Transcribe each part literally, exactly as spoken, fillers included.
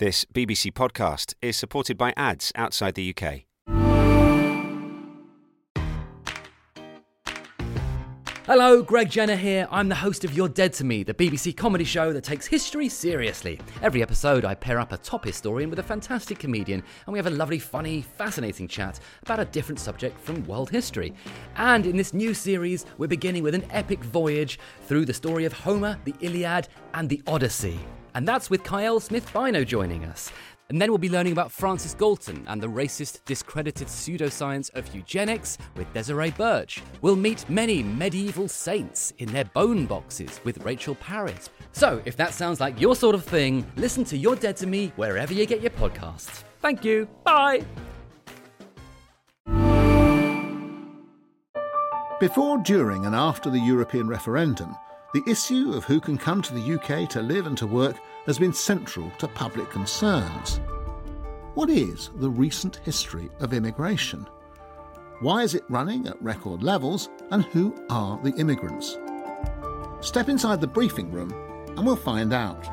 This B B C podcast is supported by ads outside the U K. Hello, Greg Jenner here. I'm the host of You're Dead to Me, the B B C comedy show that takes history seriously. Every episode, I pair up a top historian with a fantastic comedian, and we have a lovely, funny, fascinating chat about a different subject from world history. And in this new series, we're beginning with an epic voyage through the story of Homer, the Iliad, and the Odyssey. And that's with Kyle Smith-Bino joining us. And then we'll be learning about Francis Galton and the racist, discredited pseudoscience of eugenics with Desiree Birch. We'll meet many medieval saints in their bone boxes with Rachel Parrott. So, if that sounds like your sort of thing, listen to You're Dead to Me wherever you get your podcasts. Thank you. Bye. Before, during and after the European referendum, the issue of who can come to the U K to live and to work has been central to public concerns. What is the recent history of immigration? Why is it running at record levels, and who are the immigrants? Step inside the briefing room and we'll find out.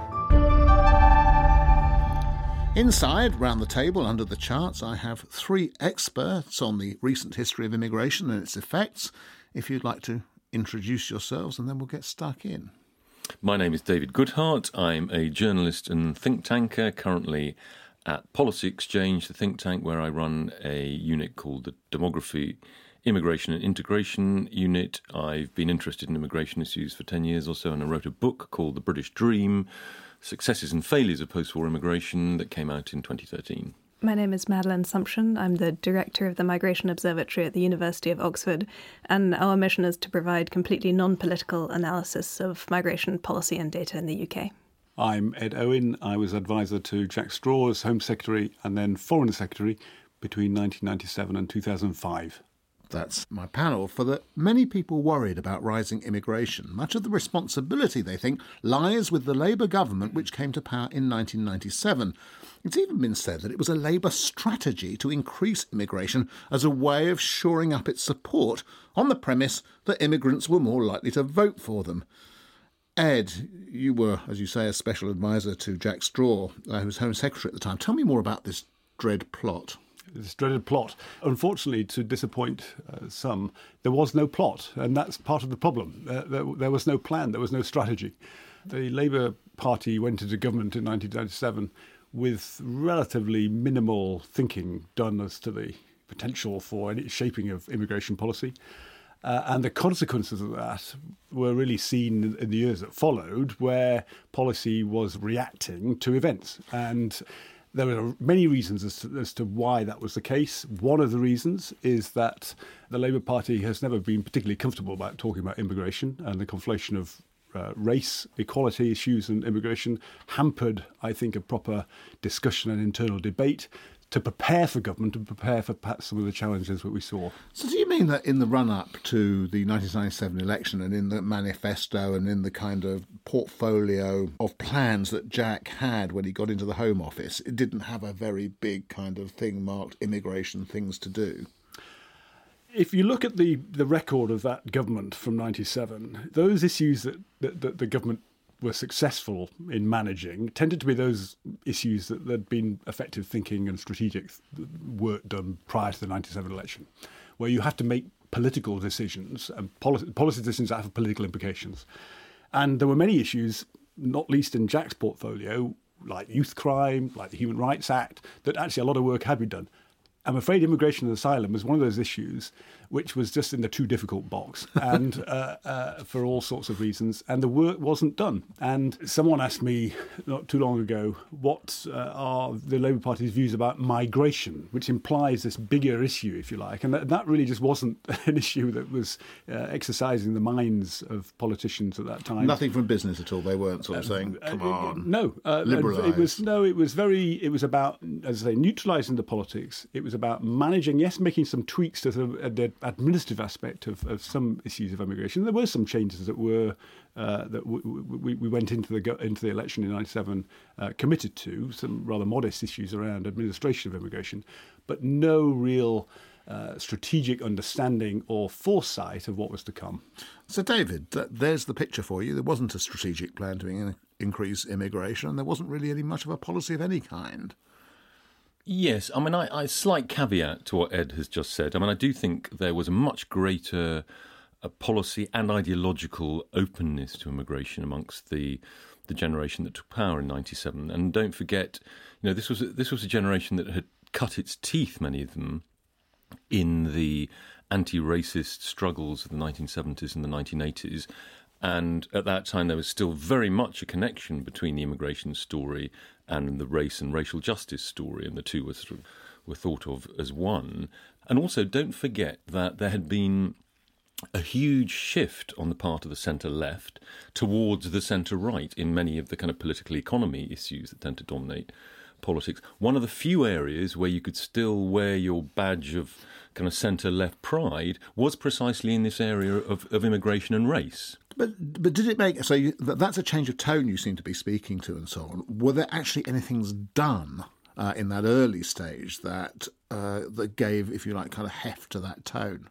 Inside, round the table under the charts, I have three experts on the recent history of immigration and its effects. If you'd like to introduce yourselves, and then we'll get stuck in. My name is David Goodhart. I'm a journalist and think tanker, currently at Policy Exchange, the think tank where I run a unit called the Demography, Immigration and Integration Unit. I've been interested in immigration issues for ten years or so, and I wrote a book called The British Dream, Successes and Failures of Post-War Immigration, that came out in twenty thirteen. My name is Madeleine Sumption. I'm the director of the Migration Observatory at the University of Oxford, and our mission is to provide completely non-political analysis of migration policy and data in the U K. I'm Ed Owen. I was advisor to Jack Straw as Home Secretary and then Foreign Secretary between nineteen ninety-seven and two thousand five. That's my panel. For the many people worried about rising immigration, much of the responsibility, they think, lies with the Labour government which came to power in nineteen ninety-seven. It's even been said that it was a Labour strategy to increase immigration as a way of shoring up its support on the premise that immigrants were more likely to vote for them. Ed, you were, as you say, a special advisor to Jack Straw, uh, who was Home Secretary at the time. Tell me more about this dread plot. This dreaded plot. Unfortunately, to disappoint uh, some, there was no plot, and that's part of the problem. Uh, there, there was no plan, there was no strategy. The Labour Party went into government in nineteen ninety-seven with relatively minimal thinking done as to the potential for any shaping of immigration policy. Uh, and the consequences of that were really seen in, in the years that followed, where policy was reacting to events. And there are many reasons as to, as to why that was the case. One of the reasons is that the Labour Party has never been particularly comfortable about talking about immigration, and the conflation of uh, race, equality issues and immigration hampered, I think, a proper discussion and internal debate to prepare for government and prepare for perhaps some of the challenges that we saw. So do you mean that in the run-up to the nineteen ninety-seven election and in the manifesto and in the kind of portfolio of plans that Jack had when he got into the Home Office, it didn't have a very big kind of thing marked immigration things to do? If you look at the, the record of that government from ninety-seven, those issues that, that, that the government were successful in managing tended to be those issues that there'd been effective thinking and strategic work done prior to the ninety-seven election, where you have to make political decisions and policy, policy decisions that have political implications. And there were many issues, not least in Jack's portfolio, like youth crime, like the Human Rights Act, that actually a lot of work had been done. I'm afraid immigration and asylum was one of those issues which was just in the too difficult box, and uh, uh, for all sorts of reasons, and the work wasn't done. And someone asked me not too long ago, what uh, are the Labour Party's views about migration, which implies this bigger issue, if you like, and that, that really just wasn't an issue that was uh, exercising the minds of politicians at that time. Nothing from business at all. They weren't sort of uh, saying, "Come uh, on, no." Uh, liberalise. It was no. It was very. It was about, as I say, neutralising the politics. It was about managing, yes, making some tweaks to the, the administrative aspect of, of some issues of immigration. There were some changes that were uh, that w- w- we went into the into the election in ninety-seven uh, committed to, some rather modest issues around administration of immigration, but no real uh, strategic understanding or foresight of what was to come. So, David, th- there's the picture for you. There wasn't a strategic plan to in- increase immigration, and there wasn't really any much of a policy of any kind. Yes, I mean, I, I slight caveat to what Ed has just said. I mean, I do think there was a much greater uh, policy and ideological openness to immigration amongst the the generation that took power in ninety-seven. And don't forget, you know, this was a, this was a generation that had cut its teeth, many of them, in the anti-racist struggles of the nineteen seventies and the nineteen eighties. And at that time, there was still very much a connection between the immigration story and the race and racial justice story, and the two were sort of, were thought of as one. And also, don't forget that there had been a huge shift on the part of the centre-left towards the centre-right in many of the kind of political economy issues that tend to dominate politics. One of the few areas where you could still wear your badge of kind of centre-left pride was precisely in this area of, of immigration and race. But but did it make... So you, that's a change of tone you seem to be speaking to and so on. Were there actually anything done uh, in that early stage that uh, that gave, if you like, kind of heft to that tone?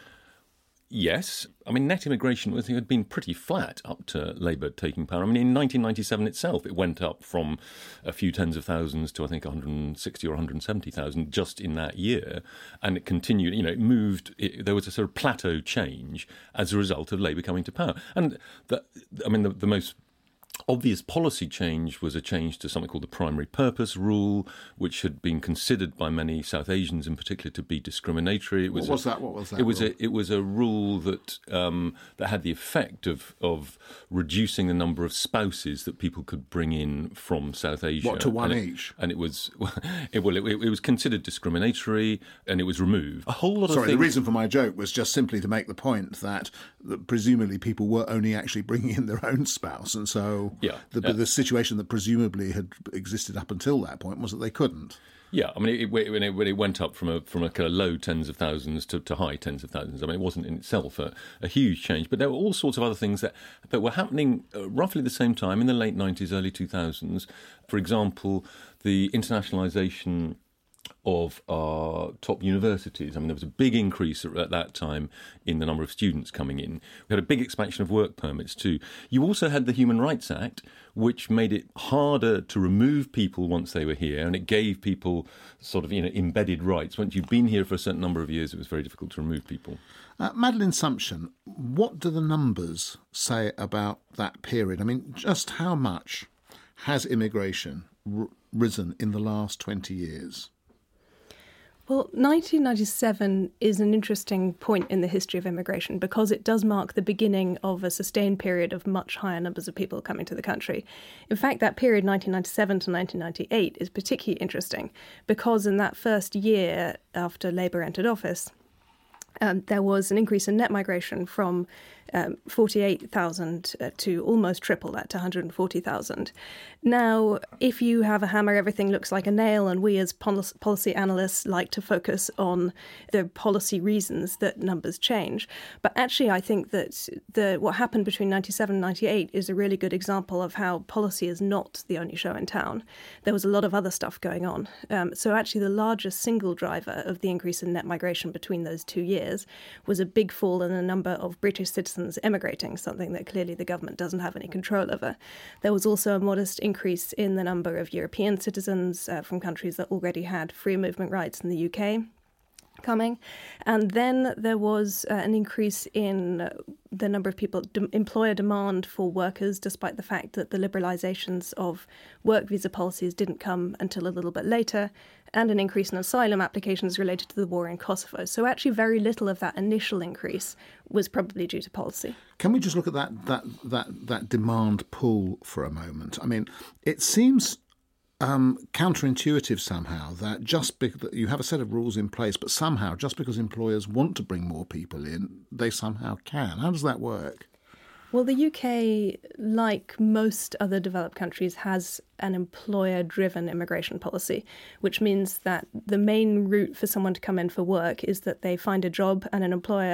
Yes. I mean, net immigration was, had been pretty flat up to Labour taking power. I mean, in nineteen ninety-seven itself, it went up from a few tens of thousands to, I think, one hundred sixty or one hundred seventy thousand just in that year. And it continued, you know, it moved, it, there was a sort of plateau change as a result of Labour coming to power. And, the, I mean, the, the most obvious policy change was a change to something called the primary purpose rule, which had been considered by many South Asians in particular to be discriminatory. It was what was a, that? What was that? It was rule? a it was a rule that um, that had the effect of of reducing the number of spouses that people could bring in from South Asia. What, to one and each? It, and it was it, well, it, it was considered discriminatory, and it was removed. A whole lot of Sorry, things. the reason for my joke was just simply to make the point that, that presumably people were only actually bringing in their own spouse, and so Yeah, the, yeah. the situation that presumably had existed up until that point was that they couldn't. Yeah, I mean, it, when, it, when it went up from a from a kind of low tens of thousands to, to high tens of thousands, I mean, it wasn't in itself a, a huge change, but there were all sorts of other things that, that were happening uh, roughly the same time in the late nineties, early two thousands. For example, the internationalisation of our top universities. I mean, there was a big increase at that time in the number of students coming in. We had a big expansion of work permits too. You also had the Human Rights Act, which made it harder to remove people once they were here, and it gave people sort of, you know, embedded rights. Once you'd been here for a certain number of years, it was very difficult to remove people. Uh, Madeleine Sumption, what do the numbers say about that period? I mean, just how much has immigration r- risen in the last twenty years? Well, nineteen ninety-seven is an interesting point in the history of immigration because it does mark the beginning of a sustained period of much higher numbers of people coming to the country. In fact, that period, nineteen ninety-seven to nineteen ninety-eight, is particularly interesting because in that first year after Labour entered office, um, there was an increase in net migration from um, forty-eight thousand uh, to almost triple that, to one hundred forty thousand. Now, if you have a hammer, everything looks like a nail, and we as pol- policy analysts like to focus on the policy reasons that numbers change. But actually, I think that the what happened between ninety-seven and ninety-eight is a really good example of how policy is not the only show in town. There was a lot of other stuff going on. Um, so actually, the largest single driver of the increase in net migration between those two years was a big fall in the number of British citizens emigrating, something that clearly the government doesn't have any control over. There was also a modest increase in the number of European citizens uh, from countries that already had free movement rights in the U K coming. And then there was uh, an increase in the number of people, de- employer demand for workers, despite the fact that the liberalisations of work visa policies didn't come until a little bit later, and an increase in asylum applications related to the war in Kosovo. So actually very little of that initial increase was probably due to policy. Can we just look at that that that, that demand pull for a moment? I mean, it seems Um, counterintuitive somehow that just because you have a set of rules in place, but somehow just because employers want to bring more people in, they somehow can. How does that work? Well, the U K, like most other developed countries, has an employer-driven immigration policy, which means that the main route for someone to come in for work is that they find a job and an employer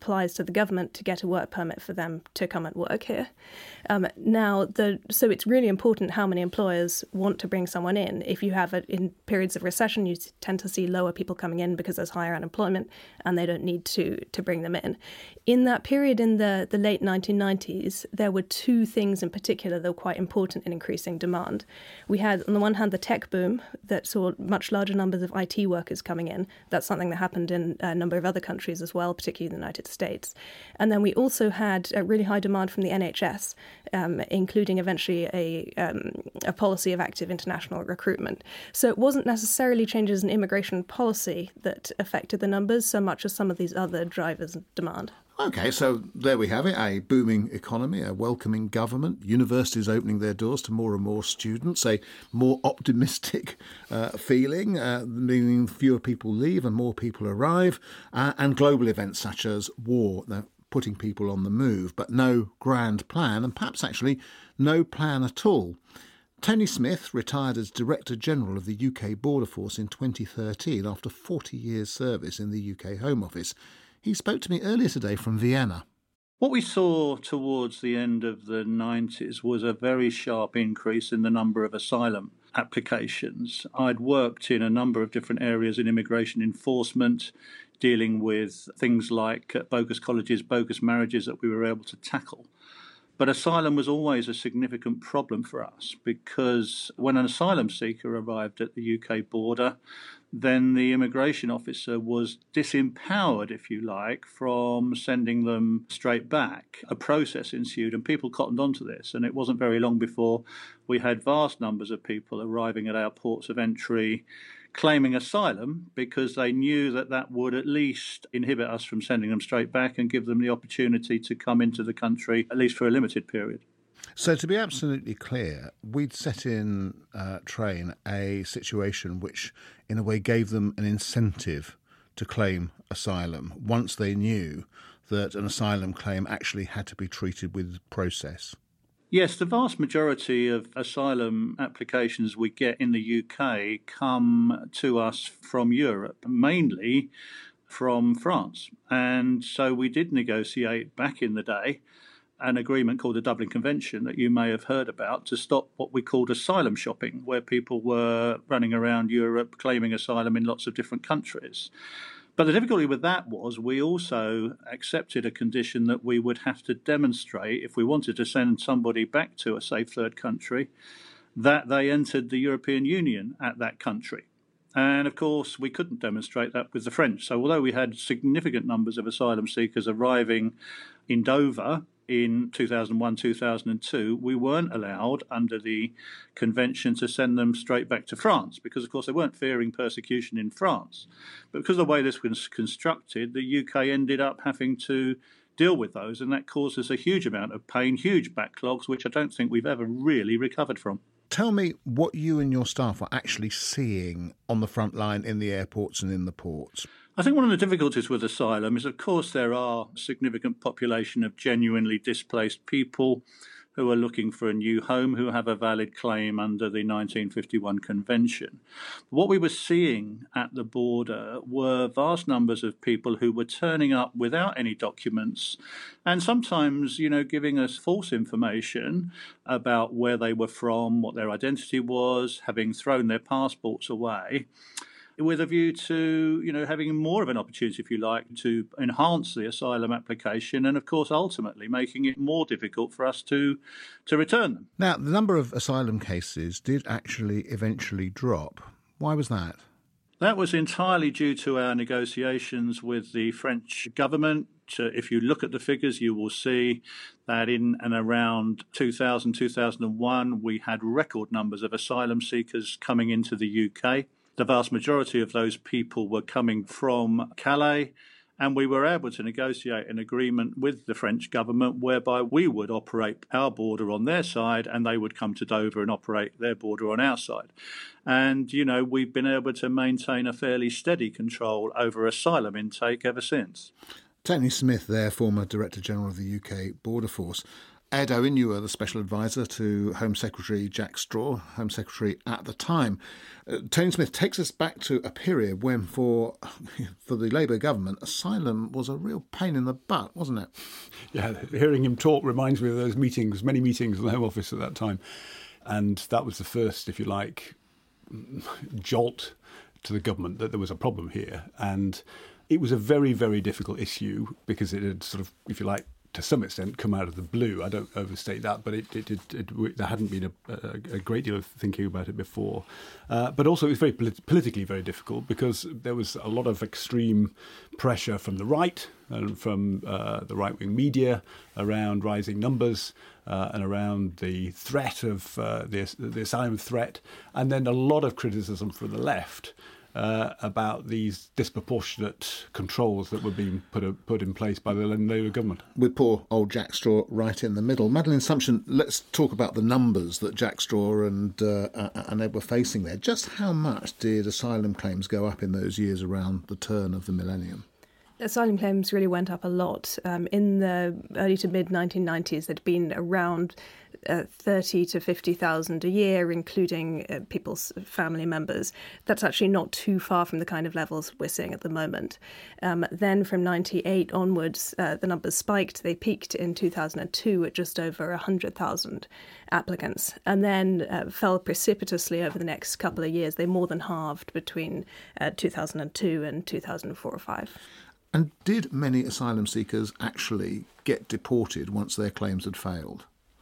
applies to the government to get a work permit for them to come and work here. Um, now, the so it's really important how many employers want to bring someone in. If you have, a, in periods of recession, you tend to see lower people coming in because there's higher unemployment and they don't need to to bring them in. In that period, in the, the late nineteen nineties, there were two things in particular that were quite important in increasing demand. We had, on the one hand, the tech boom that saw much larger numbers of I T workers coming in. That's something that happened in a number of other countries as well, particularly the United States. And then we also had a really high demand from the N H S, um, including eventually a, um, a policy of active international recruitment. So it wasn't necessarily changes in immigration policy that affected the numbers so much as some of these other drivers of demand. OK, so there we have it, a booming economy, a welcoming government, universities opening their doors to more and more students, a more optimistic uh, feeling, uh, meaning fewer people leave and more people arrive, uh, and global events such as war, they're putting people on the move, but no grand plan, and perhaps actually no plan at all. Tony Smith retired as Director General of the U K Border Force in twenty thirteen after forty years' service in the U K Home Office. He spoke to me earlier today from Vienna. What we saw towards the end of the nineties was a very sharp increase in the number of asylum applications. I'd worked in a number of different areas in immigration enforcement, dealing with things like bogus colleges, bogus marriages that we were able to tackle. But asylum was always a significant problem for us because when an asylum seeker arrived at the U K border, then the immigration officer was disempowered, if you like, from sending them straight back. A process ensued and people cottoned onto this, and it wasn't very long before we had vast numbers of people arriving at our ports of entry claiming asylum because they knew that that would at least inhibit us from sending them straight back and give them the opportunity to come into the country, at least for a limited period. So to be absolutely clear, we'd set in uh, train a situation which in a way gave them an incentive to claim asylum once they knew that an asylum claim actually had to be treated with process. Yes, the vast majority of asylum applications we get in the U K come to us from Europe, mainly from France. And so we did negotiate back in the day an agreement called the Dublin Convention that you may have heard about to stop what we called asylum shopping, where people were running around Europe claiming asylum in lots of different countries. But the difficulty with that was we also accepted a condition that we would have to demonstrate, if we wanted to send somebody back to a safe third country, that they entered the European Union at that country. And of course, we couldn't demonstrate that with the French. So although we had significant numbers of asylum seekers arriving in Dover in two thousand one, two thousand two, we weren't allowed under the convention to send them straight back to France because, of course, they weren't fearing persecution in France. But because of the way this was constructed, the U K ended up having to deal with those, and that caused us a huge amount of pain, huge backlogs, which I don't think we've ever really recovered from. Tell me what you and your staff are actually seeing on the front line in the airports and in the ports. I think one of the difficulties with asylum is, of course, there are a significant population of genuinely displaced people who are looking for a new home, who have a valid claim under the nineteen fifty-one Convention. What we were seeing at the border were vast numbers of people who were turning up without any documents and sometimes, you know, giving us false information about where they were from, what their identity was, having thrown their passports away, with a view to, you know, having more of an opportunity, if you like, to enhance the asylum application and, of course, ultimately making it more difficult for us to to return them. Now, the number of asylum cases did actually eventually drop. Why was that? That was entirely due to our negotiations with the French government. Uh, if you look at the figures, you will see that in and around two thousand, two thousand one, we had record numbers of asylum seekers coming into the U K. The vast majority of those people were coming from Calais, and we were able to negotiate an agreement with the French government whereby we would operate our border on their side and they would come to Dover and operate their border on our side. And, you know, we've been able to maintain a fairly steady control over asylum intake ever since. Tony Smith there, former Director General of the U K Border Force. Ed Owen, you were the special advisor to Home Secretary Jack Straw, Home Secretary at the time. Uh, Tony Smith takes us back to a period when, for for the Labour government, asylum was a real pain in the butt, wasn't it? Yeah, hearing him talk reminds me of those meetings, many meetings in the Home Office at that time. And that was the first, if you like, jolt to the government that there was a problem here. And it was a very, very difficult issue because it had sort of, if you like, to some extent come out of the blue. I don't overstate that, but it, it, it, it there hadn't been a, a, a great deal of thinking about it before. Uh, but also it was very polit- politically very difficult because there was a lot of extreme pressure from the right and from uh, the right-wing media around rising numbers uh, and around the threat of uh, the, the asylum threat, and then a lot of criticism from the left Uh, about these disproportionate controls that were being put uh, put in place by the Labour government. With poor old Jack Straw right in the middle. Madeleine Sumption, let's talk about the numbers that Jack Straw and, uh, and Ed were facing there. Just how much did asylum claims go up in those years around the turn of the millennium? Asylum claims really went up a lot. Um, in the early to mid nineteen nineties, there'd been around uh, thirty to fifty thousand a year, including uh, people's family members. That's actually not too far from the kind of levels we're seeing at the moment. Um, then from ninety-eight onwards, uh, the numbers spiked. They peaked in two thousand two at just over one hundred thousand applicants, and then uh, fell precipitously over the next couple of years. They more than halved between uh, two thousand two and two thousand four or five. And did many asylum seekers actually get deported once their claims had failed?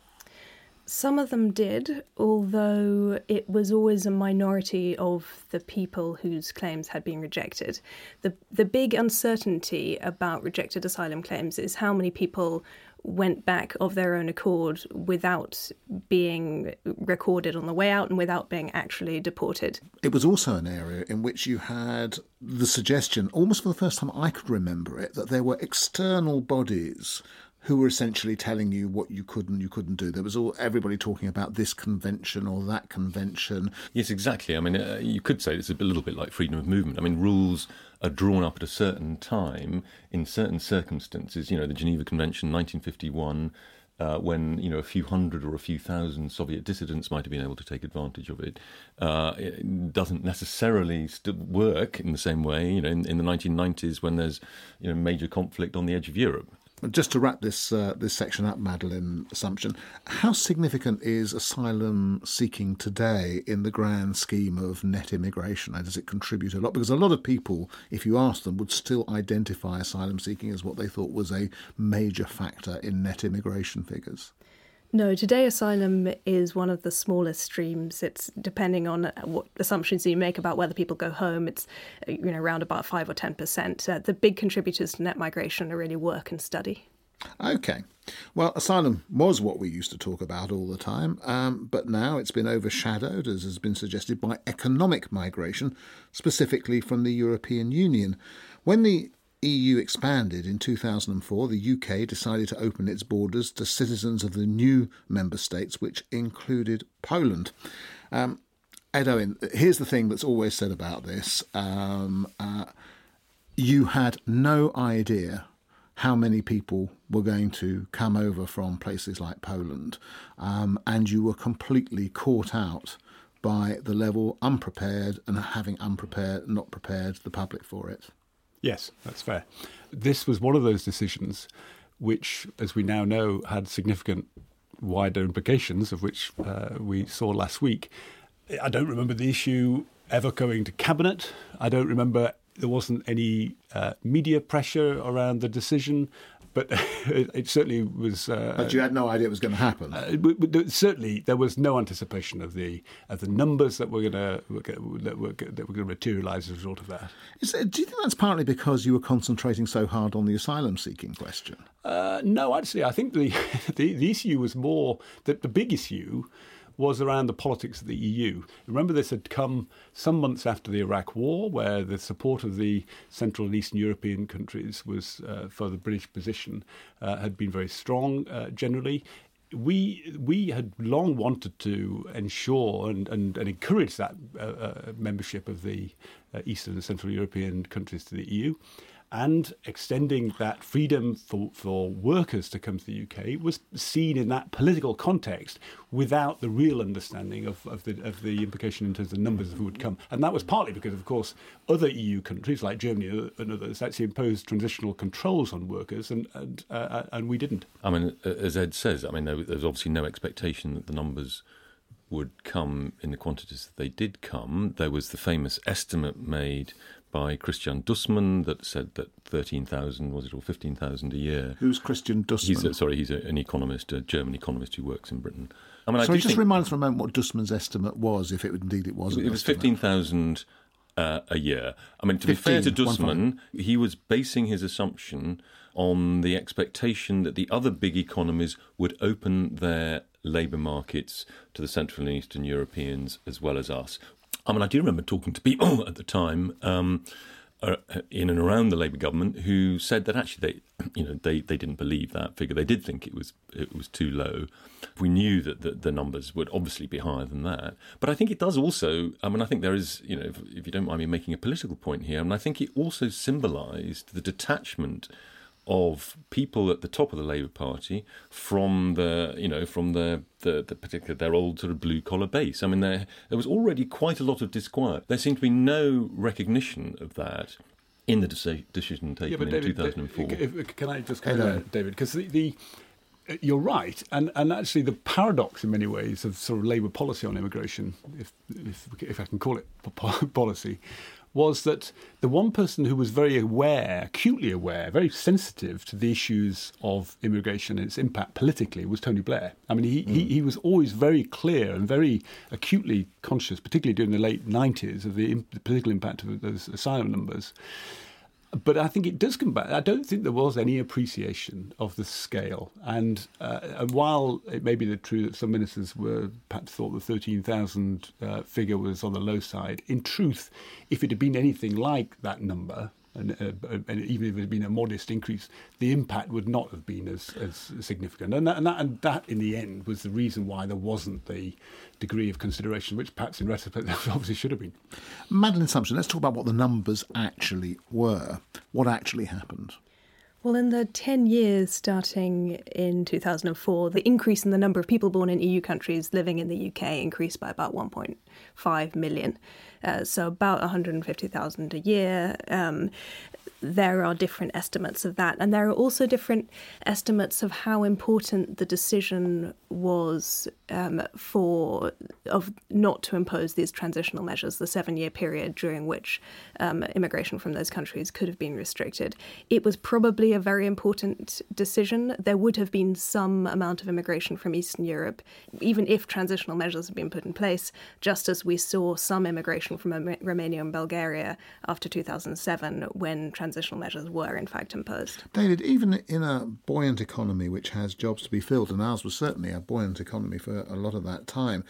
Some of them did, although it was always a minority of the people whose claims had been rejected. The the big uncertainty about rejected asylum claims is how many people went back of their own accord without being recorded on the way out and without being actually deported. It was also an area in which you had the suggestion, almost for the first time I could remember it, that there were external bodies who were essentially telling you what you could and you couldn't do. There was all everybody talking about this convention or that convention. Yes, exactly. I mean, uh, you could say it's a little bit like freedom of movement. I mean, rules are drawn up at a certain time in certain circumstances. You know, the Geneva Convention, nineteen fifty-one, uh, when, you know, a few hundred or a few thousand Soviet dissidents might have been able to take advantage of it. Uh, it doesn't necessarily st- work in the same way, you know, in, in the nineteen nineties when there's, you know, major conflict on the edge of Europe. Just to wrap this uh, this section up, Madeleine Sumption, how significant is asylum seeking today in the grand scheme of net immigration? Does it contribute a lot? Because a lot of people, if you ask them, would still identify asylum seeking as what they thought was a major factor in net immigration figures. No, today asylum is one of the smallest streams. It's depending on what assumptions you make about whether people go home. It's, you know, around about five or ten percent. Uh, the big contributors to net migration are really work and study. OK. Well, asylum was what we used to talk about all the time, um, but now it's been overshadowed, as has been suggested, by economic migration, specifically from the European Union. When the E U expanded in two thousand four, the U K decided to open its borders to citizens of the new member states, which included Poland. Um, Ed Owen, here's the thing that's always said about this. Um, uh, you had no idea how many people were going to come over from places like Poland, um, and you were completely caught out by the level unprepared and having unprepared, not prepared the public for it. Yes, that's fair. This was one of those decisions which, as we now know, had significant wider implications, of which uh, we saw last week. I don't remember the issue ever going to Cabinet. I don't remember there wasn't any uh, media pressure around the decision, but it, it certainly was. Uh, but you had no idea it was going to happen. Uh, but, but certainly, there was no anticipation of the of the numbers that were going to that were that were going to materialise as a result of that. Is, do you think that's partly because you were concentrating so hard on the asylum seeking question? Uh, no, actually, I think the, the the issue was more that the big issue was around the politics of the E U. Remember, this had come some months after the Iraq War, where the support of the Central and Eastern European countries was uh, for the British position uh, had been very strong uh, generally. We we had long wanted to ensure and, and, and encourage that uh, uh, membership of the uh, Eastern and Central European countries to the E U. and extending that freedom for, for workers to come to the U K was seen in that political context without the real understanding of, of, the, of the implication in terms of numbers of who would come. And that was partly because, of course, other E U countries like Germany and others actually imposed transitional controls on workers, and and, uh, and we didn't. I mean, as Ed says, I mean, there, there's obviously no expectation that the numbers would come in the quantities that they did come. There was the famous estimate made by Christian Dussmann that said that thirteen thousand, was it, or fifteen thousand a year. Who's Christian Dussmann? He's a, sorry, he's a, an economist, a German economist who works in Britain. I mean, so I do just think remind us for a moment what Dussmann's estimate was, if it indeed it was. It was fifteen thousand uh, a year. I mean, to fifteen, be fair to Dussmann, he was basing his assumption on the expectation that the other big economies would open their labour markets to the Central and Eastern Europeans as well as us. I mean, I do remember talking to people at the time um, uh, in and around the Labour government who said that actually they, you know, they, they didn't believe that figure. They did think it was it was too low. We knew that the, the numbers would obviously be higher than that. But I think it does also. I mean, I think there is, you know, if, if you don't mind me making a political point here, and I think it also symbolised the detachment of people at the top of the Labour Party from the, you know, from the, the, the particular, their old sort of blue collar base. I mean, there there was already quite a lot of disquiet. There seemed to be no recognition of that in the deci- decision taken yeah, in David, two thousand four. If, can I just come in there, David? Because the, the you're right, and and actually the paradox in many ways of sort of Labour policy on immigration, if if, if I can call it policy, was that the one person who was very aware, acutely aware, very sensitive to the issues of immigration and its impact politically was Tony Blair. I mean, he, mm. he, he was always very clear and very acutely conscious, particularly during the late nineties, of the, the political impact of those asylum numbers. But I think it does come back. I don't think there was any appreciation of the scale. And, uh, and while it may be true that some ministers were perhaps thought the thirteen thousand uh, figure was on the low side, in truth, if it had been anything like that number, and, uh, and even if it had been a modest increase, the impact would not have been as, as significant. And that, and, that, and that, in the end, was the reason why there wasn't the degree of consideration, which perhaps in retrospect there obviously should have been. Madeleine Sumption, let's talk about what the numbers actually were. What actually happened? Well, in the ten years starting in two thousand four, the increase in the number of people born in E U countries living in the U K increased by about one point five million. Uh, so about one hundred fifty thousand a year. Um, there are different estimates of that. And there are also different estimates of how important the decision was um, for of not to impose these transitional measures, the seven-year period during which um, immigration from those countries could have been restricted. It was probably a very important decision. There would have been some amount of immigration from Eastern Europe, even if transitional measures had been put in place, just as we saw some immigration from Romania and Bulgaria after two thousand seven when transitional measures were in fact imposed. David, even in a buoyant economy which has jobs to be filled, and ours was certainly a buoyant economy for a lot of that time,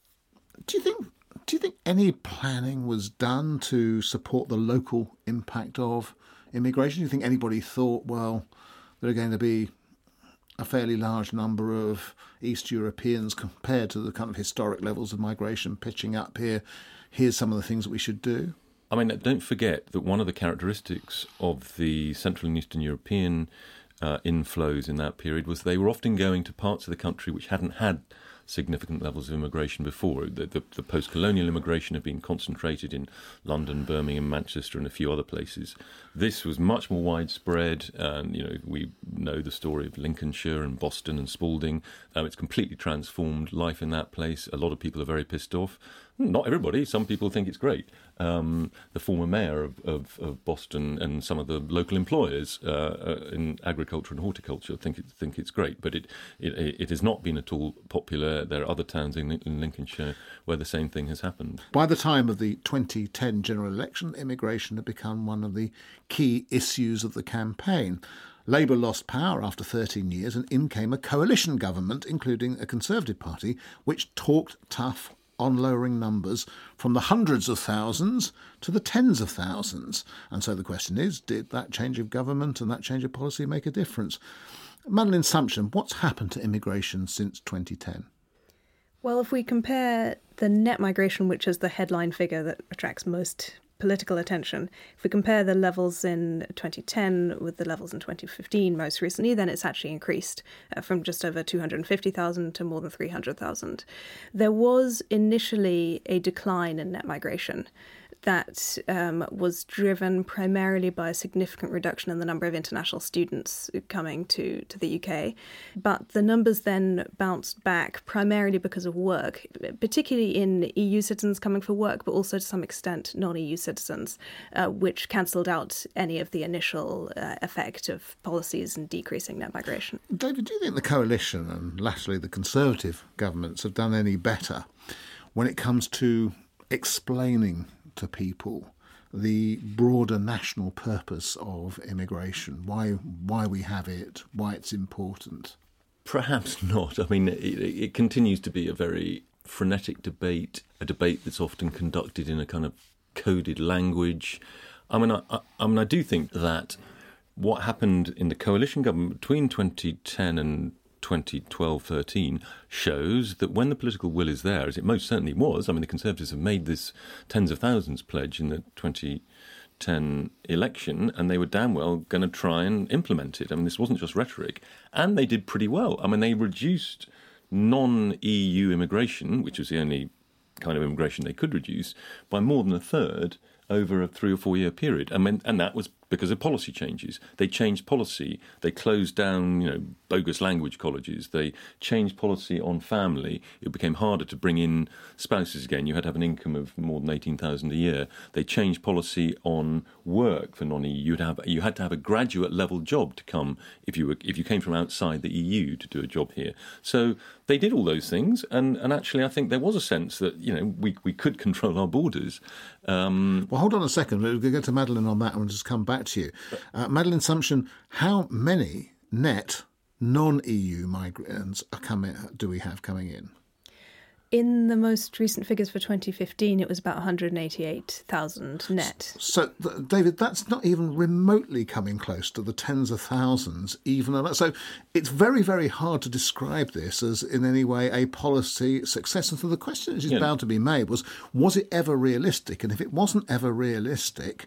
do you think do you think any planning was done to support the local impact of immigration? Do you think anybody thought, well, there are going to be a fairly large number of East Europeans compared to the kind of historic levels of migration pitching up here? Here's some of the things that we should do. I mean, don't forget that one of the characteristics of the Central and Eastern European uh, inflows in that period was they were often going to parts of the country which hadn't had significant levels of immigration before. The, the, the post-colonial immigration had been concentrated in London, Birmingham, Manchester and a few other places. This was much more widespread, and you know we know the story of Lincolnshire and Boston and Spalding. Um, it's completely transformed life in that place. A lot of people are very pissed off. Not everybody. Some people think it's great. Um, the former mayor of, of, of Boston and some of the local employers uh, in agriculture and horticulture think it, think it's great, but it, it it has not been at all popular. There are other towns in, in Lincolnshire where the same thing has happened. By the time of the twenty ten general election, immigration had become one of the key issues of the campaign. Labour lost power after thirteen years, and in came a coalition government, including a Conservative Party, which talked tough on lowering numbers from the hundreds of thousands to the tens of thousands. And so the question is, did that change of government and that change of policy make a difference? Madeleine Sumption, what's happened to immigration since twenty ten? Well, if we compare the net migration, which is the headline figure that attracts most political attention. If we compare the levels in twenty ten with the levels in twenty fifteen most recently, then it's actually increased uh, from just over two hundred fifty thousand to more than three hundred thousand. There was initially a decline in net migration that um, was driven primarily by a significant reduction in the number of international students coming to, to the U K. But the numbers then bounced back primarily because of work, particularly in E U citizens coming for work, but also to some extent non-E U citizens, uh, which cancelled out any of the initial uh, effect of policies and decreasing net migration. David, do you think the coalition and latterly the Conservative governments have done any better when it comes to explaining to people the broader national purpose of immigration, why why we have it, why it's important? Perhaps not. I mean, it, it continues to be a very frenetic debate, a debate that's often conducted in a kind of coded language. I mean, I, I, I mean, I do think that what happened in the coalition government between twenty ten and twenty twelve thirteen shows that when the political will is there, as it most certainly was, I mean, the Conservatives have made this tens of thousands pledge in the twenty ten election, and they were damn well going to try and implement it. I mean, this wasn't just rhetoric, and they did pretty well. I mean, they reduced non-E U immigration, which was the only kind of immigration they could reduce, by more than a third over a three or four year period. I mean, and that was because of policy changes. They changed policy. They closed down, you know, bogus language colleges. They changed policy on family. It became harder to bring in spouses again. You had to have an income of more than eighteen thousand a year. They changed policy on work for non-E U. You'd have, you had to have a graduate level job to come if you were if you came from outside the E U to do a job here. So they did all those things, and, and actually I think there was a sense that, you know, we we could control our borders. Um, well, hold on a second. We'll go to Madeleine on that and we'll just come back to you. Uh, Madeleine Sumption, how many net non-E U migrants are coming, do we have coming in? In the most recent figures for twenty fifteen, it was about one hundred eighty-eight thousand net. So, David, that's not even remotely coming close to the tens of thousands, even. So it's very, very hard to describe this as in any way a policy success. And so the question that is yeah. bound to be made was, was it ever realistic? And if it wasn't ever realistic,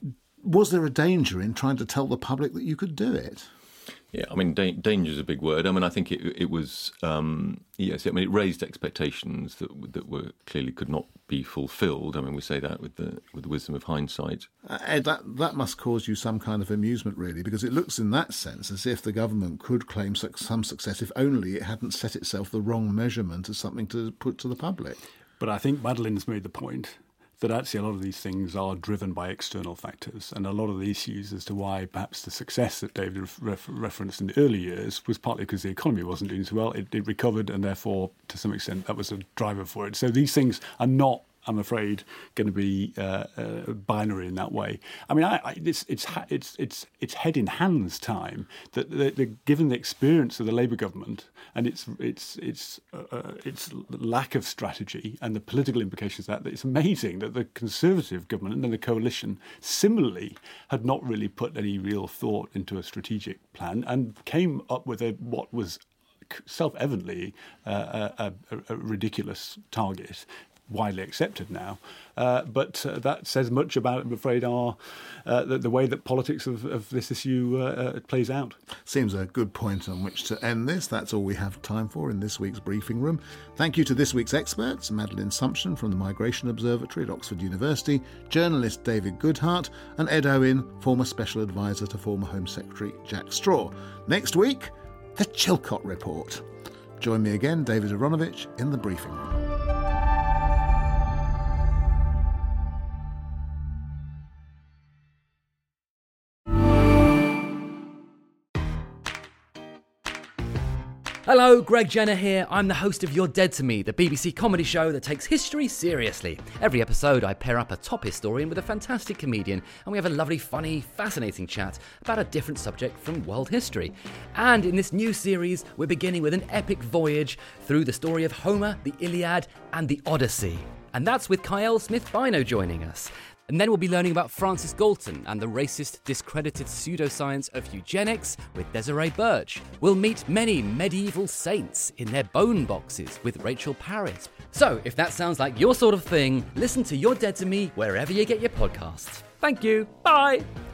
was there a danger in trying to tell the public that you could do it? Yeah, I mean, da- danger is a big word. I mean, I think it, it was, um, yes, I mean, it raised expectations that that were clearly could not be fulfilled. I mean, we say that with the with the wisdom of hindsight. Uh, Ed, that, that must cause you some kind of amusement, really, because it looks in that sense as if the government could claim su- some success if only it hadn't set itself the wrong measurement as something to put to the public. But I think Madeleine's made the point that actually a lot of these things are driven by external factors, and a lot of the issues as to why perhaps the success that David ref- referenced in the early years was partly because the economy wasn't doing so well. It, it recovered, and therefore, to some extent, that was a driver for it. So these things are not, I'm afraid, going to be uh, uh, binary in that way. I mean, I, I, it's it's it's it's it's head in hands time that, the, the, given the experience of the Labour government and its its its uh, its lack of strategy and the political implications of that, that it's amazing that the Conservative government and the coalition similarly had not really put any real thought into a strategic plan and came up with a what was self-evidently uh, a, a, a ridiculous target, widely accepted now, uh, but uh, that says much about, I'm afraid, our uh, the, the way that politics of, of this issue uh, uh, plays out. Seems a good point on which to end this. That's all we have time for in this week's briefing room. Thank you to this week's experts, Madeleine Sumption from the Migration Observatory at Oxford University, journalist David Goodhart, and Ed Owen, former Special Advisor to former Home Secretary Jack Straw. Next week, the Chilcot Report. Join me again, David Aaronovitch, in the briefing room. Hello, Greg Jenner here. I'm the host of You're Dead to Me, the B B C comedy show that takes history seriously. Every episode, I pair up a top historian with a fantastic comedian, and we have a lovely, funny, fascinating chat about a different subject from world history. And in this new series, we're beginning with an epic voyage through the story of Homer, the Iliad, and the Odyssey. And that's with Kyle Smith-Bino joining us. And then we'll be learning about Francis Galton and the racist, discredited pseudoscience of eugenics with Desiree Birch. We'll meet many medieval saints in their bone boxes with Rachel Parrott. So, if that sounds like your sort of thing, listen to You're Dead to Me wherever you get your podcasts. Thank you. Bye.